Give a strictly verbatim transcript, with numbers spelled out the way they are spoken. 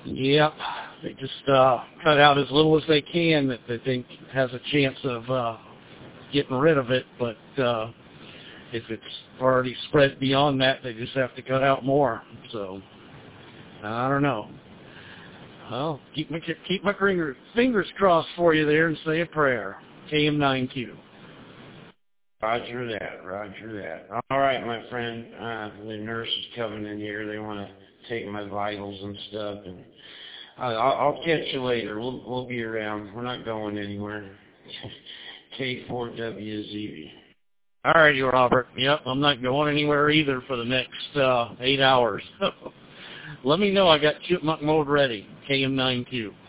Yep. They just uh, cut out as little as they can that they think has a chance of uh, getting rid of it, but uh, if it's already spread beyond that, they just have to cut out more. So, I don't know. Well, keep my, keep my finger, fingers crossed for you there and say a prayer. K M nine Q. Roger that, roger that. All right, my friend. Uh, the nurse is coming in here. They want to take my vitals and stuff, and I'll, I'll catch you later. We'll, we'll be around. We're not going anywhere. K four W Z B. All righty, Robert. Yep, I'm not going anywhere either for the next uh, eight hours. Let me know. I got chipmunk mode ready. K M nine Q.